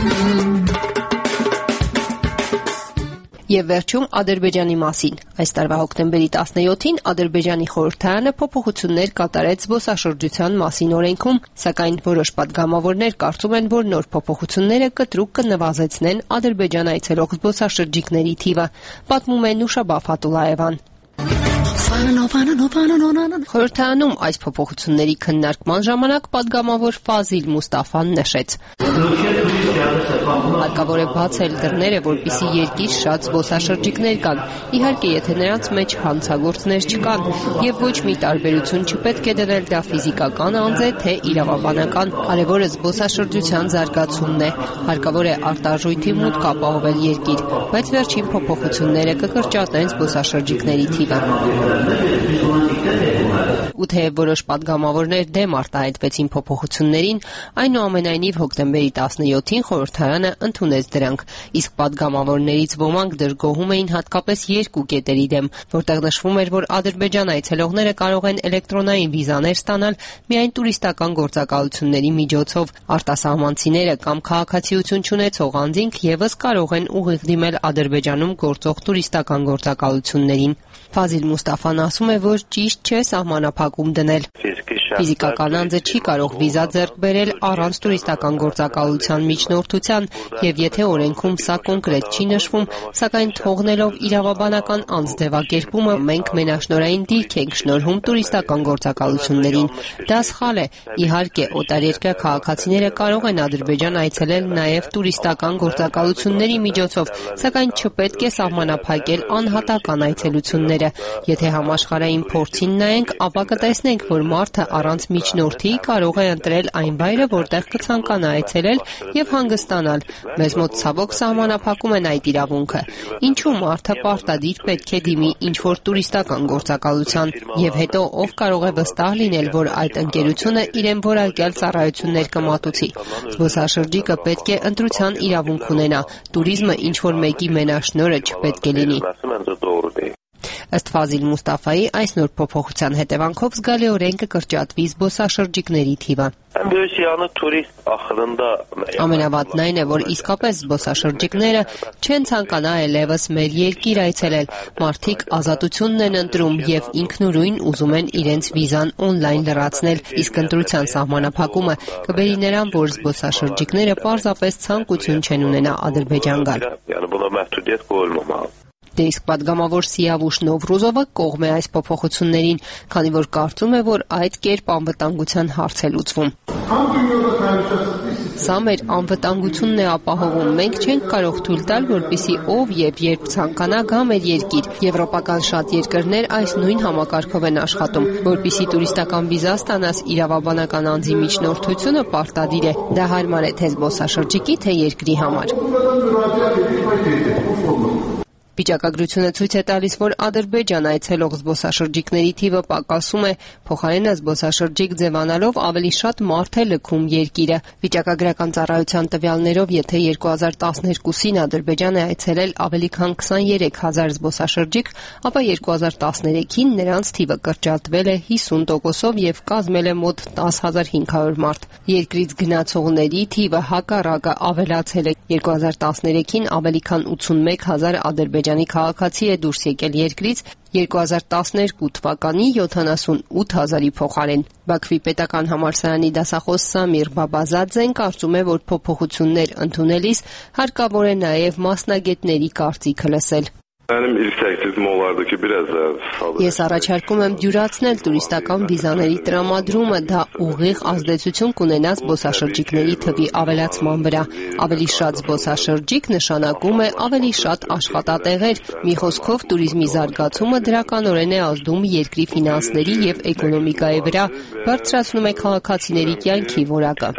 Եվ վերջում Ադրբեջանի մասին։ Այս տարվա հոկտեմբերի 17-ին Ադրբեջանի խորհրդարանը փոփոխություններ կատարեց զբոսաշրջության մասին օրենքում, սակայն որոշ պատգամավորներ կարծում են, որ նոր փոփոխությունները կտրուկ կնվազեցնեն Ադրբեջան այցելող զբոսաշրջիկների թիվը, պատմում է Նուշաբա Ֆաթուլաևան։ Խորհրդարանում այս փոփոխությունների քննարկման ժամանակ պատգամավոր Ֆազիլ Մուստաֆան նշեց. Հարկավոր է բացել դռները, որպեսզի երկիր շատ զբոսաշրջիկներ կան, իհարկե եթե նրանց մեջ հանցագործներ չկան, եւ ոչ մի տարբերություն չպետք է դնել դա ֆիզիկական անձ է, թե իրավաբանական, կարևորը զբոսաշրջության զարգացումն է, հարկավոր է արտարժույթի մուտք ապահովել երկիր, բայց վերջին փոփոխությունները կկրճատեն զբոսաշրջիկների թիվը։ Ու թեև որոշ падգամավորներ դեմ արտահայտվեցին փոփոխություններին, այնուամենայնիվ հոկտեմբերի 17-ին խորհրդարանը ընդունեց դրանք, իսկ падգամավորներից ոմանք դժգոհում էին հատկապես երկու կետերի դեմ, որտեղ նշվում էր, որ Ադրբեջան այցելողները կարող են էլեկտրոնային վիզաներ ստանալ միայն տուրիստական գործակալությունների միջոցով, արտասահմանցիները կամ քաղաքացիություն չունեցող անձինք ևս կարող են ուղիղ դիմել Ադրբեջանում գործող տուրիստական գործակալություններին։ Ֆազիլ Մուստաֆան ասում է, որ ճիշտ չէ սահմանափակում դնել։ Ֆիզիկական անձը չի կարող վիզա ձեռք բերել առանց տուրիստական գործակալության միջնորդության, եւ եթե օրենքում սա կոնկրետ չի նշվում, սակայն թողնելով իրավաբանական անձ ձևակերպումը, մենք մենաշնորհային դիրք ենք շնորհում տուրիստական գործակալություններին։ Դա սխալ է։ Իհարկե, օտարերկրյա քաղաքացիները կարող են Ադրբեջան այցելել նաեւ տուրիստական գործակալությունների միջոցով, սակայն չպետք է սահմանափակել անհատական այցելությունները։ Եթե համաշխարհային փորձին նայենք, ապա կտեսնենք, որ մարդը առանց միջնորդի կարող է ընտրել այն վայրը, որտեղ կցանկանա այցելել եւ հանգստանալ։ Մեզ մոտ ցավոք սահմանափակում են այդ իրավունքը։ Ինչու մարդը պարտադիր պետք է դիմի ինչ-որ տուրիստական գործակալության, եւ հետո ով կարող է վստահ լինել, որ այդ ընկերությունը իրեն որակյալ ծառայություններ կմատուցի։ Զբոսաշրջիկը պետք է ընտրության իրավունք ունենա։ Տուրիզմը ինչ-որ մեկի մենաշնորհը չպետք է լինի։ Ըստ Ֆազիլ Մուստաֆայի, այս նոր փոփոխության հետևանքով զգալիորեն կկրճատվի զբոսաշրջիկների թիվը։ Ամենավատն այն է, որ իսկապես զբոսաշրջիկները չեն ցանկանա այլևս մեր երկիր այցելել։ Մարդիկ ազատությունն են ընտրում եւ ինքնուրույն ուզում են իրենց վիզան օնլայն լրացնել, իսկ ընտրության սահմանափակումը կբերի նրան, որ զբոսաշրջիկները պարզապես ցանկություն չեն ունենա Ադրբեջան գալ։ Դե իսկ падգամավոր Սիավուշ Նովրուզովը կողմ է այս փոփոխություններին, քանի որ կարծում է, որ այդ կերպ անվտանգության հարց է լուծվում։ Սա մեր անվտանգությունն է ապահովում։ Մենք չենք կարող թույլ տալ, որպեսզի ով եւ երբ ցանկանա գա մեր երկիր։ Եվրոպական շատ երկրներ այս նույն համակարգով են աշխատում, որպեսզի տուրիստական վիզա ստանաս, իրավաբանական անձի միջնորդությունը պարտադիր է։ Դա հարմար է թե զբոսաշրջիկի, թե երկրի համար։ Վիճակագրությունը ցույց է տալիս, որ Ադրբեջան այցելող զբոսաշրջիկների թիվը պակասում է, փոխարենը զբոսաշրջիկ ձևանալով ավելի շատ մարդ է լքում երկիրը։ Վիճակագրական ծառայության տվյալներով, եթե 2012-ին Ադրբեջան է այցելել ավելի քան 23,000 զբոսաշրջիկ, ապա 2013-ին նրանց թիվը կրճատվել է 50%-ով եւ կազմել է մոտ 10,500 մարդ։ Երկրից գնացողների թիվը հակառակը ավելացել է։ 2013-ին ավելի քան 81,000 ադրբեջանի քաղաքացի է դուրս եկել երկրից, 2012 թվականի 78,000-ի փոխարեն։ Բաքվի պետական համալսարանի դասախոս Սամիր Բաբազադզեն կարծում է, որ փոփոխություններ ընդունելիս հարկավոր է նաև մասնագետների կարծիքը լսել։ Ես առաջարկում եմ դյուրացնել տուրիստական վիզաների տրամադրումը, դա ուղիղ ազդեցություն կունենա զբոսաշրջիկների թվի ավելացման վրա։ Ավելի շատ զբոսաշրջիկ նշանակում է ավելի շատ աշխատատեղեր։ Մի խոսքով տուրիզմի զարգացումը դրականորեն է ազդում երկրի ֆինանսների եւ էկոնոմիկայի վրա, բարձրացնում է քաղաքացիների կյանքի որակը։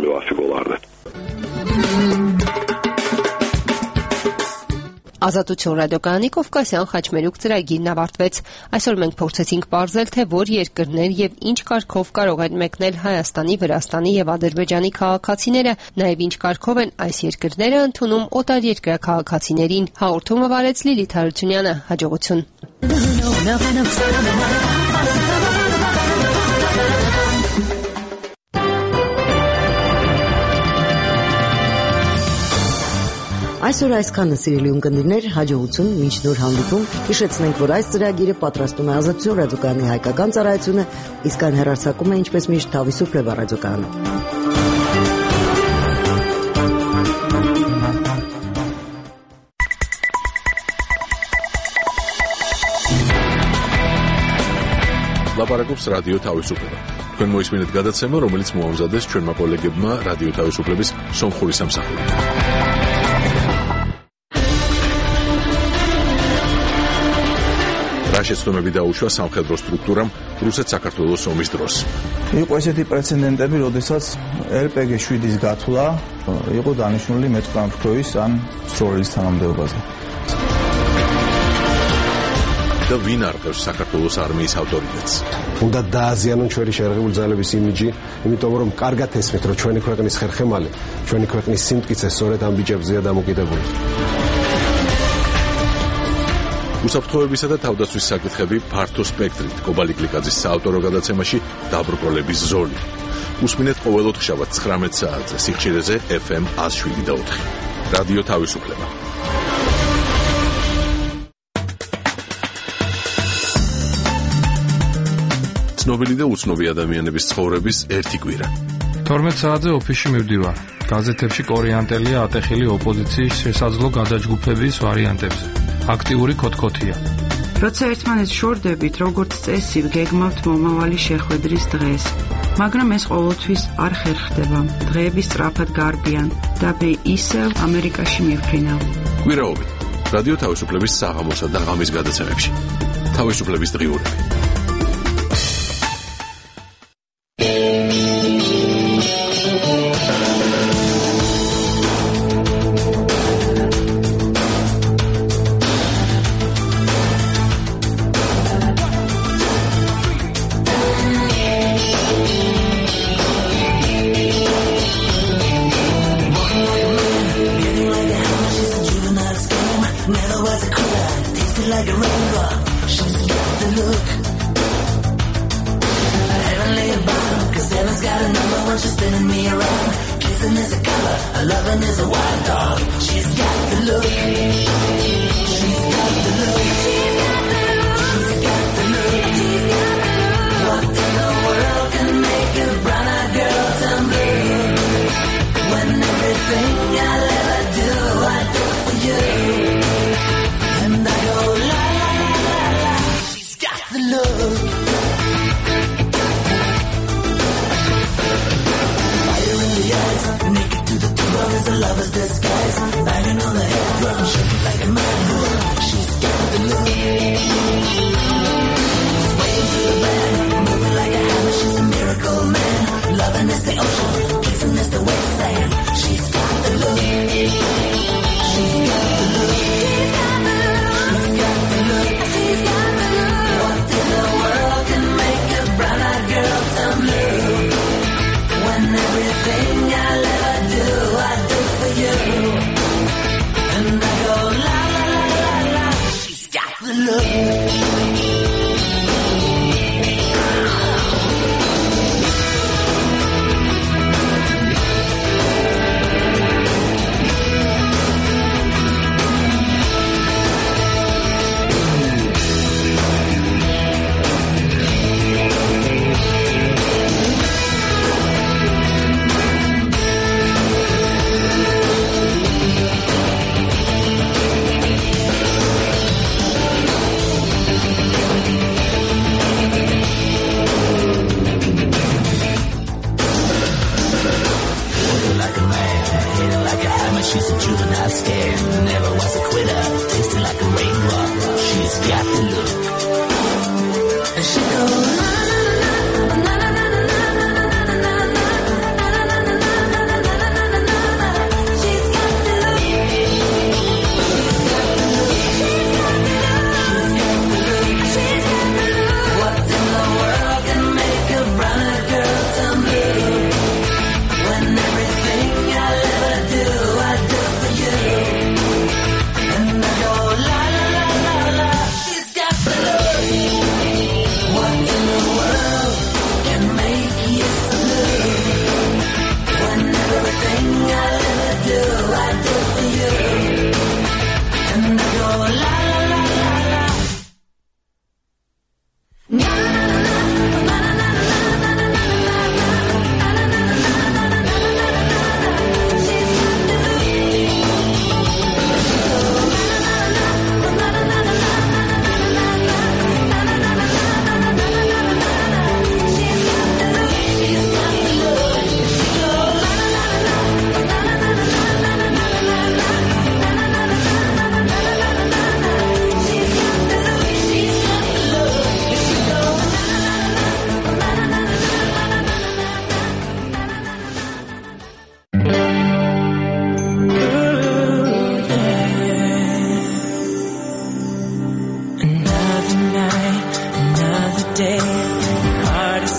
Ազատություն ռադիոկայանի Կովկասյան խաչմերուկ ծրագիրն ավարտվեց։ Այսօր մենք փորձեցինք պարզել, թե որ երկրներ եւ ինչ կարգով կարող են մեկնել Հայաստանի, Վրաստանի եւ Ադրբեջանի քաղաքացիները, նաեւ ինչ կարգով են այս երկրները ընդունում օտարերկրյա քաղաքացիներին։ Հաղորդումը վարեց Լիլիթ Հարությունյանը։ Հաջողություն։ Այսօր այսքանը, սիրելի ունկնդիրներ, հաջողություն, մինչ նոր հանդիպում։ Հիշեցնենք, որ այս ծրագիրը պատրաստում է Ազատություն ռադիոկայանի հայկական ծառայությունը, իսկ այն հեռարձակում է ինչպես միշտ Թավի Սուրբ ռադիոկայանը։ Լապարակობს ռադիո Թավիսուպլեվը։ Თქვენ მოისმინეთ გადაცემა, რომელიც მოამზადეს ჩვენმა კოლეგებმა რადიო თავისუფლების სომხური სამსახურით. რაშეცდომები დაუშვა სამხედრო სტრუქტურამ რუსეთ-საქართველოს ომის დროს. იყო ესეთი პრეცედენტები, როდესაც RPG 7-ის გათვლა იყო დანიშნული მეტყამფროის ან სროლის თანამდებობაზე. და ვინ არყევს საქართველოს არმიის ავტორიტეტს. უნდა დააზიანონ ჩვენი შერეღებული ძალების იმიჯი, იმიტომ რომ კარგად ესმით, რომ ჩვენი ქვეყნის ხერხემალი, ჩვენი ქვეყნის სიმტკიცე სწორედ ამ ბიჭებზეა დამოკიდებული. უსაფრთხოებისა და თავდაცვის საკითხები ფართო სპექტრით. კობალი გლიკაძის საავტორო გადაცემაში დაბრკოლების ზოლი. უსმინეთ ყოველ ოთხშაბათს 19 საათზე სიხშირეზე FM 107.4. რადიო თავისუფლება. ცნობილი და უცნობი ადამიანების ცხოვრების ერთი კვირა. 12 საათზე ოფისში მივდივარ. გაზეთებში კორიანტელია ატეხილი ოპოზიციის შესაძლო გადაჯგუფების ვარიანტებზე. აქტიური კოთკოთია. როცა ერთმანეთს შორდებით, როგორც წესი, გეგმავთ მომავალი შეხვედრის დღეს. მაგრამ ეს ყოველთვის არ ხერხდება. დღეები სწრაფად გარბიან და მე ისევ ამერიკაში მივფრინავ. კვირაობით. რადიო თავისუფლების საღამოსა და ღამის გადაცემებში. თავისუფლების დღიურები.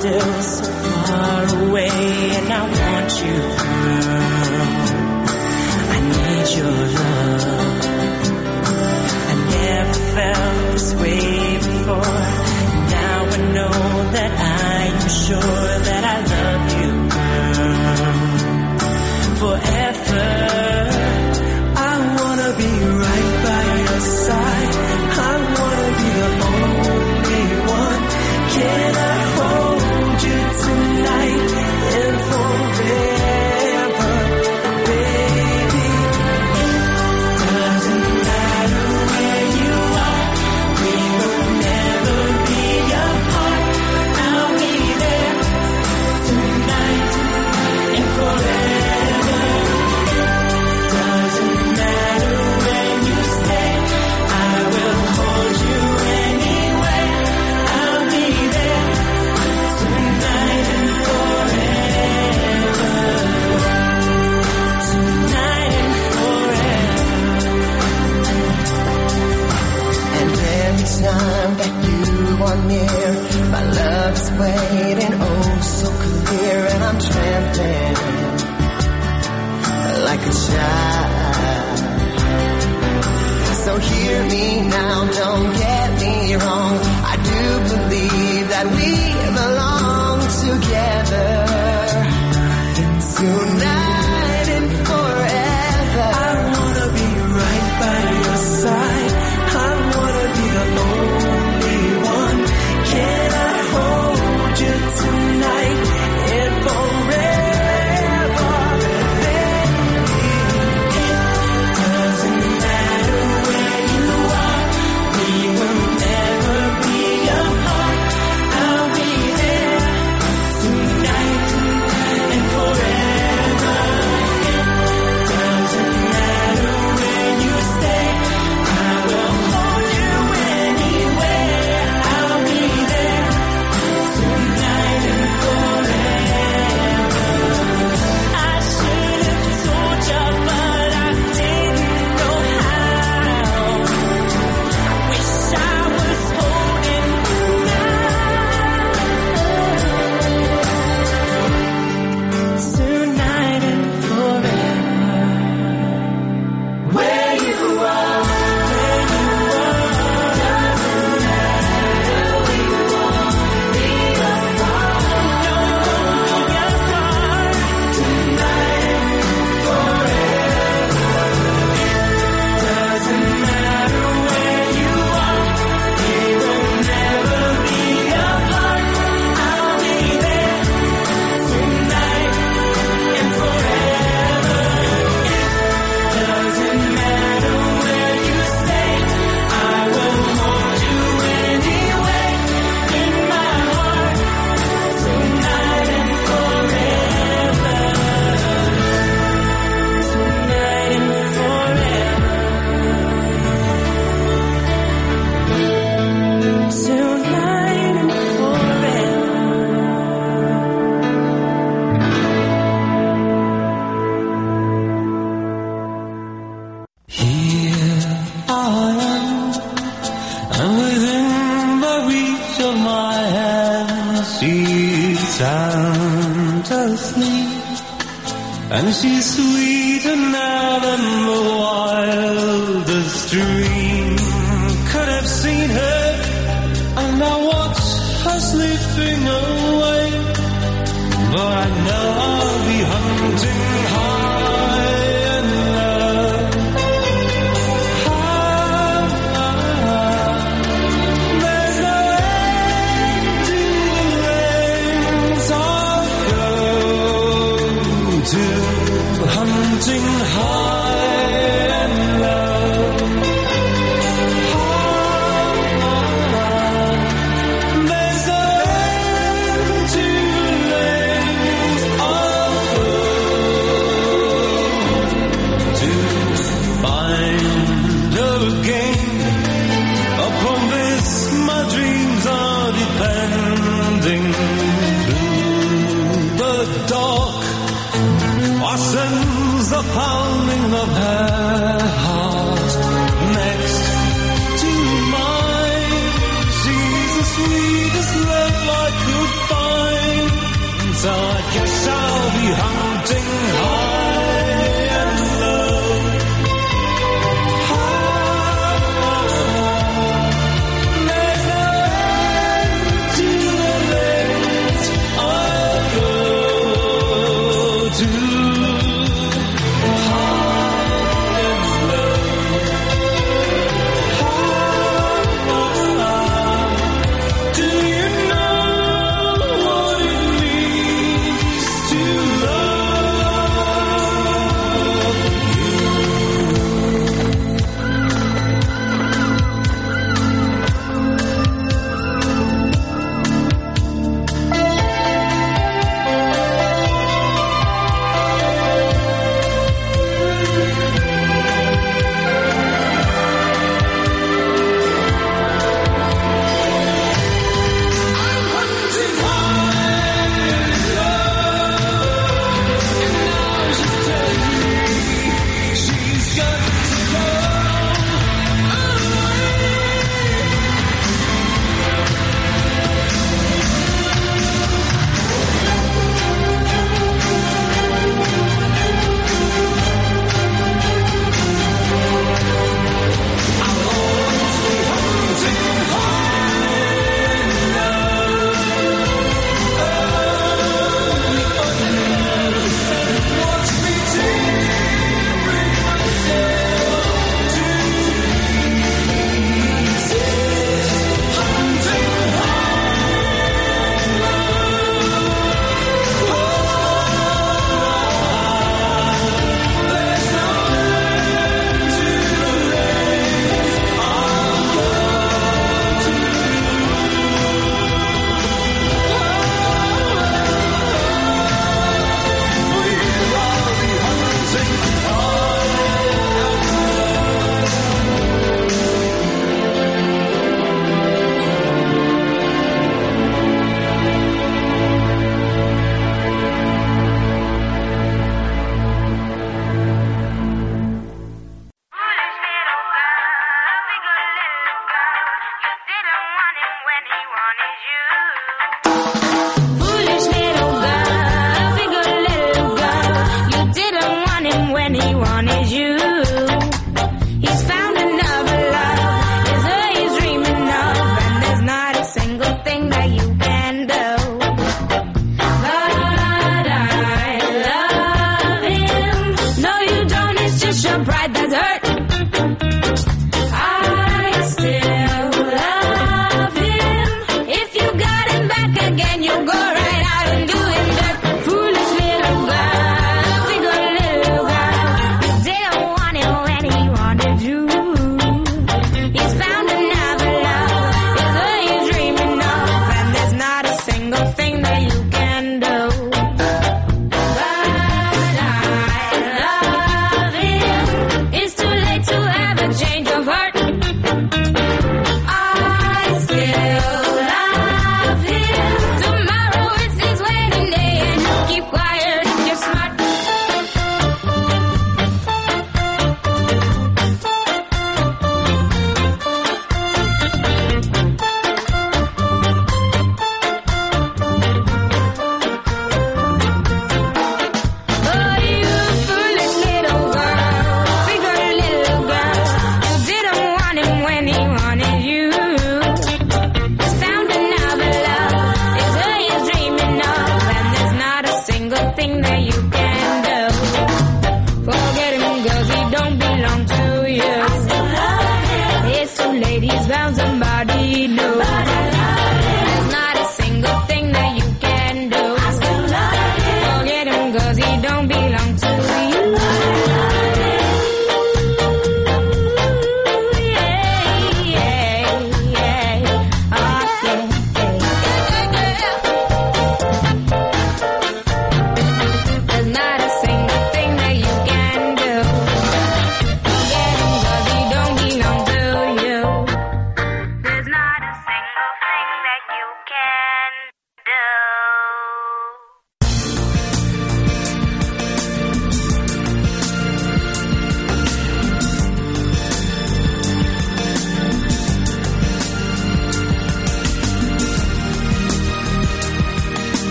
still so far away, and I want you, girl. I need your love. I never felt this way before. Now I know that I am sure that I love you, girl, forever. I wanna be right by your side. I wanna be the only one. Can I hold you tonight and forever, baby? Doesn't matter where you are, we will never be apart. I'll be there tonight and forever. Doesn't matter when you stay, I will hold you anyway. I'll be there tonight and forever. Tonight and forever. And every time that you are near, my love is waiting, oh so clear, and I'm trembling like a child. So hear me now, don't get me wrong. I do believe that we belong together tonight and forever. I wanna be right by your side. I wanna be the only one. Can I hold you tonight and forever, baby? Doesn't matter where you are, we will never be apart. I'll be there tonight and forever. Doesn't matter when you stay, I will hold you anywhere. I'll be there tonight and forever. I should have told you, but I didn't know how. Wish I was holding you now. Tonight and forever. Where you are, doesn't matter. We won't be apart. No, we won't be apart. Tonight and forever. Doesn't matter where you are, we will never be apart. I'll be there tonight and forever. Doesn't matter where you stay, I will hold you anyway in my heart tonight and forever. Tonight and forever. Tonight and forever. Here I am, and within the reach of my hand, she's sound asleep, and she's sweeter now than the wildest dream could have seen her. And I watch her slipping away, but I know I'll be hunting high and low. There's no end to the lengths I'll go to, hunting high and low. There's no end to the lengths I'll go to find again. Upon this my dreams are depending. Through the dark I sense the pounding of her heart next to mine. She's the sweetest love I could find. So I guess I'll be hunting high and low. There's no end to the lengths I'll go to.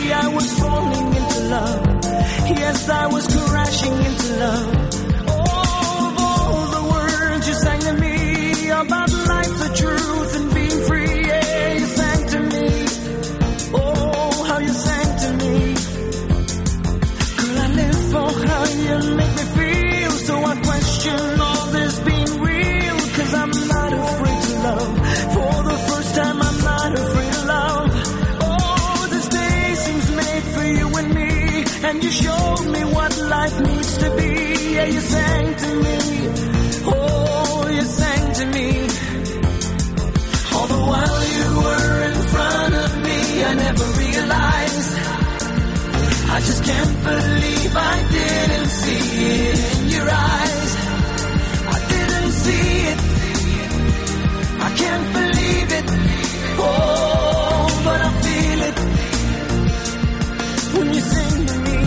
I was falling into love. Yes, I was crashing into love. All the words you sang to me about life, the truth, and being free. Yeah, you sang to me. Oh, how you sang to me. Girl, I live for how you make me feel. So I question all this being real. 'Cause I'm not afraid to love. For the first time, I'm not afraid of love. Oh, this day seems made for you and me. And you showed me what life needs to be. Yeah, you sang to me. Oh, you sang to me. All the while you were in front of me, I never realized. I just can't believe I didn't see it in your eyes. I didn't see it. I can't believe it. Oh, but I feel it when you sing to me.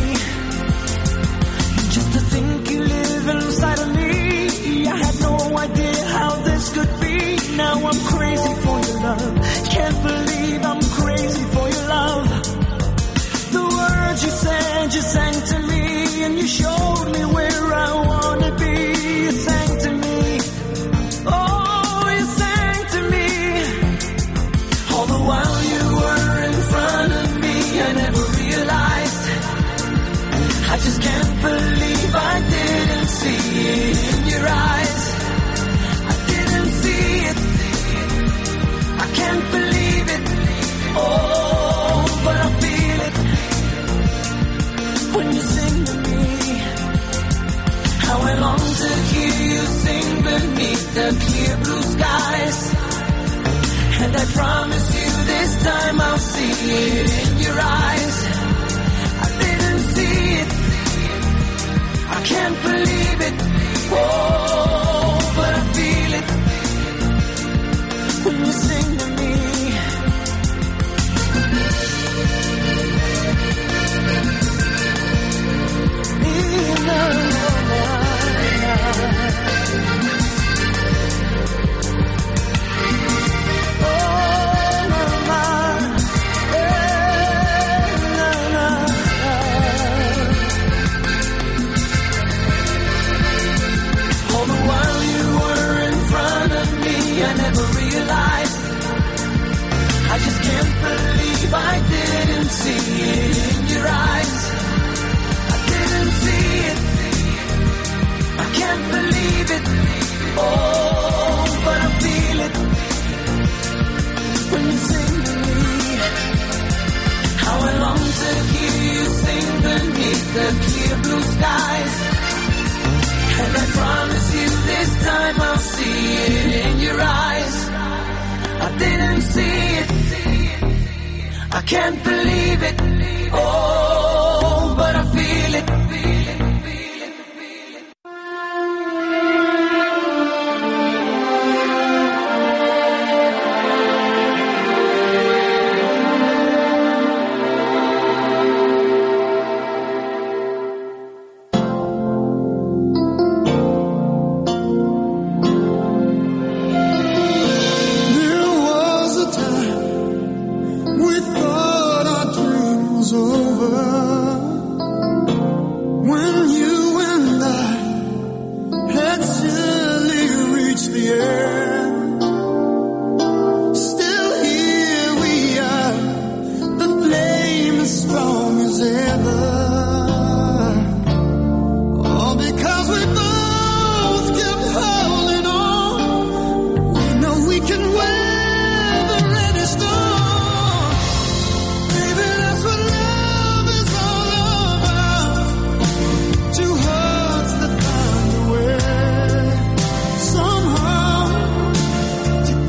Just to think you live inside of me, I had no idea how this could be. Now I'm crazy for your love. Can't believe I'm crazy for your love. The words you said, you sang to me, and you showed me where I wanna be. You sang to me. Oh, you sang to me. All the while you were in front of me, I never realized. I just can't believe I didn't see it in your eyes. I didn't see it. I can't believe it. Oh, but I feel it when you sing to me. How I long to hear you sing beneath the clear blue skies. And I promise you this time I'll see it in your eyes. I didn't see it. I can't believe it. Oh, but I feel it when you sing to me. I never realized. I just can't believe I didn't see it in your eyes. I didn't see it. I can't believe it. Oh, but I feel it when you sing to me. How I long to hear you sing beneath the clear blue skies. And I promise you this time I'll see it in your eyes. I didn't see it. I can't believe it. Oh, but I feel it.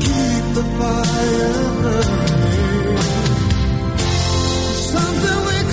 Something we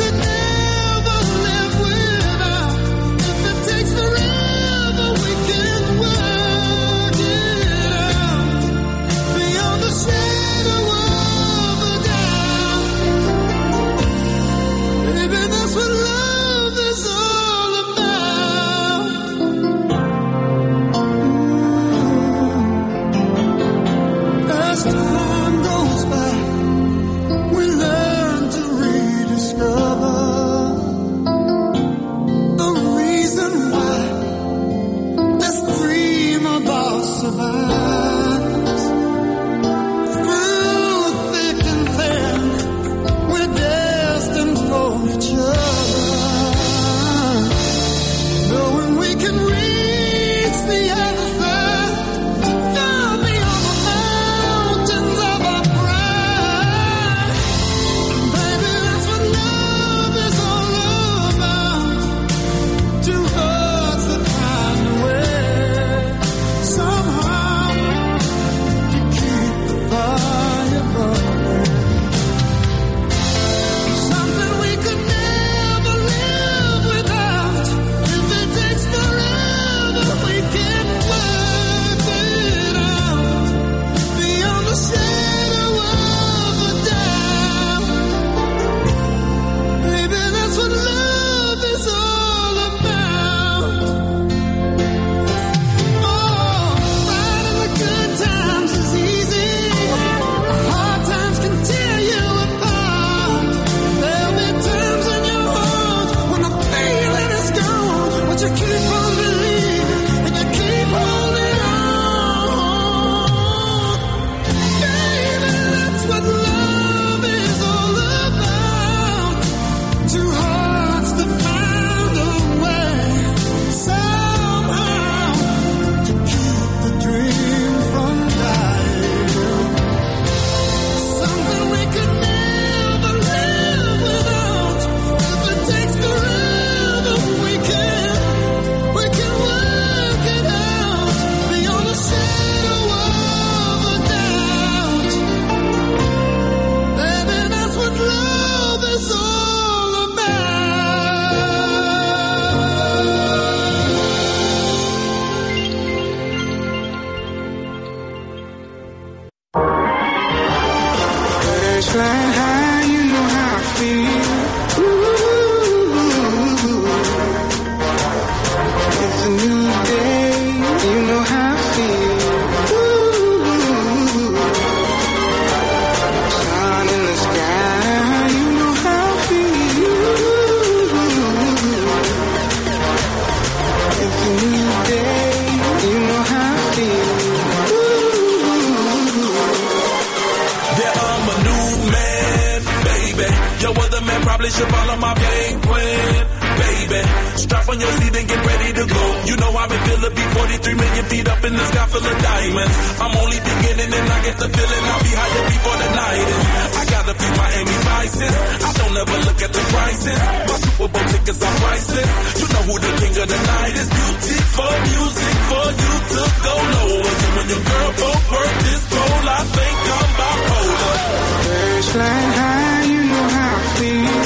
game plan, baby. Strap on your seat and get ready to go. You know I've been feeling B-43 million feet up in the sky full of diamonds. I'm only beginning and I get the feeling I'll be higher before the night is. I got a few Miami Vices. I don't ever look at the prices. My Super Bowl tickets are priceless. You know who the king of the night is. Beautiful music for you to go lower. You and your girl both work this role. I think I'm bipolar. Birds flying high, you know how I feel.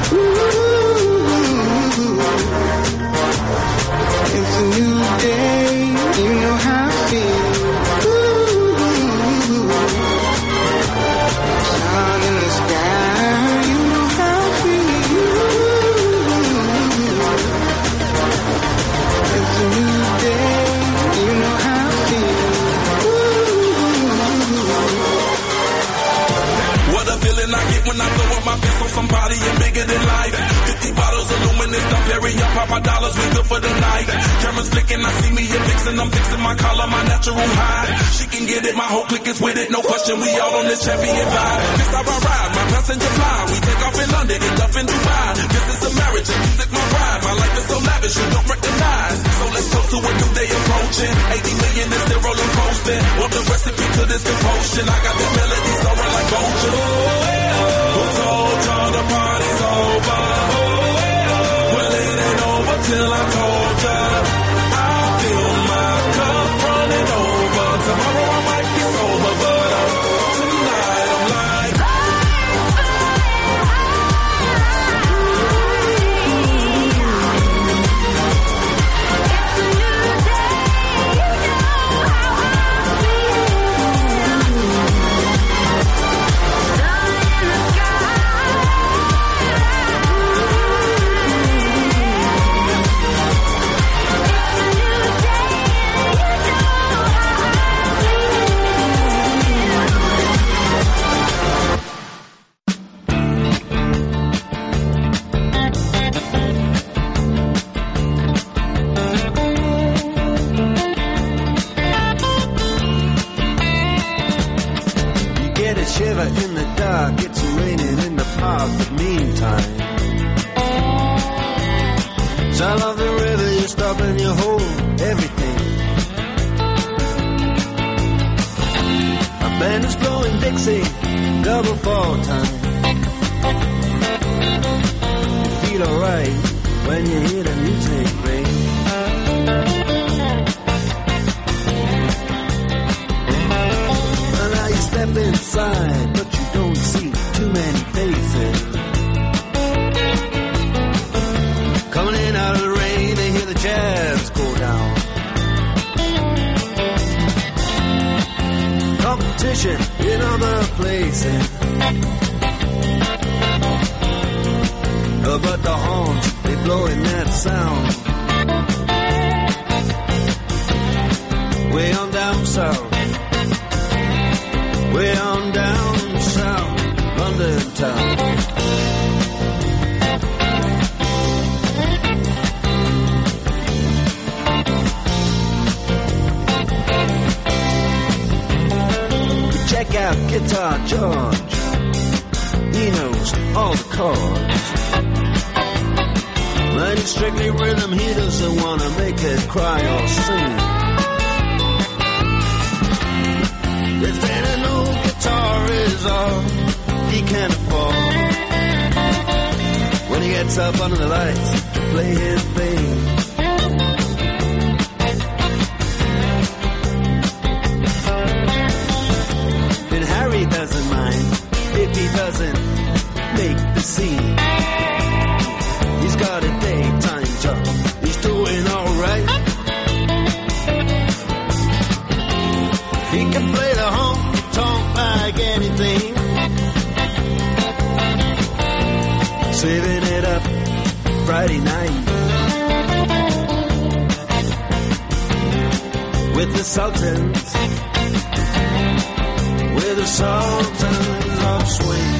It's a new day, you know how I feel. Sun in the sky, you know how I feel. It's a new day, you know how I feel. What a feeling I get when I throw up my fist on somebody and bigger than life. 50 bottles of luminous, I'm Perry, I'm Papa Dollars, we good for the night. Cameras flicking, I see me here fixing, I'm fixing my collar, my natural high. She can get it, my whole clique is with it, no question, we all on this champion vibe. This how I ride, my passenger fly. We take off in London, end up in Dubai. This is a marriage, and music my ride. My life is so lavish, you don't recognize. So let's toast to a new day approaching. 80 million is still rolling posting. Want the recipe to this devotion? I got the melody soaring like Bojo. Who told y'all the party's over? Well, it ain't over till I told ya. I'll fill my cup running over. Tomorrow I might be sober, but tonight I'm like shiver in the dark, it's raining in the park, but meantime sound of the river, you stop and you hold everything. A band is blowing Dixie, double fall time. You feel alright when you hear the music ring. Step inside, but you don't see too many faces. Coming in out of the rain, they hear the jazz go down. Competition in other places. But the horns, they blowing that sound. Way on down south. Way on down south, London town. Check out Guitar George. He knows all the chords. But it's strictly rhythm, he doesn't want to make it cry or sing. If then an old guitar is all he can afford, when he gets up under the lights to play his thing, then Harry doesn't mind if he doesn't make the scene. He's got a daytime job, he's doing alright. He can play the honky-tonk like anything, saving it up Friday night with the Sultans, with the Sultans of Swing.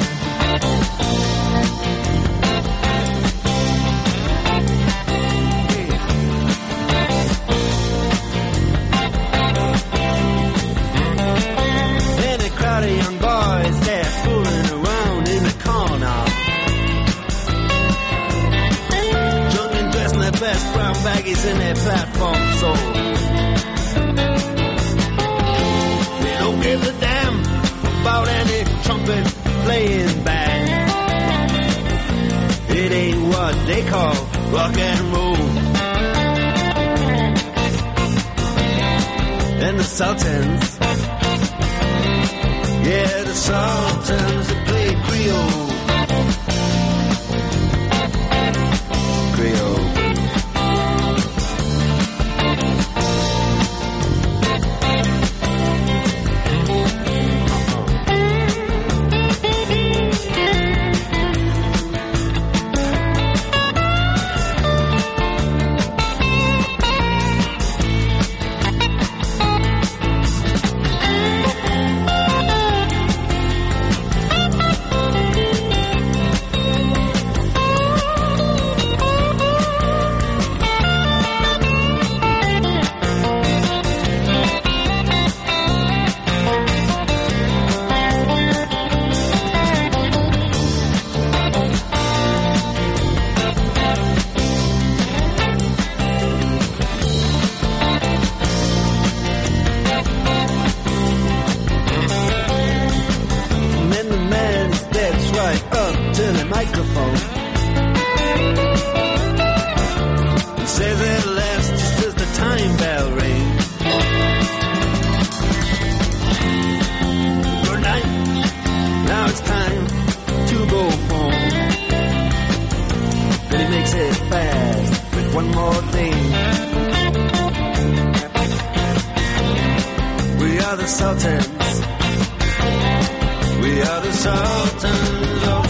Crowd of young boys, they're fooling around in the corner. baggies in their platform soul. They don't give a damn about any trumpet playing band. It ain't what they call rock and roll. And the Sultans, yeah, the Sultans that play Creole. Creole. We are the Sultans of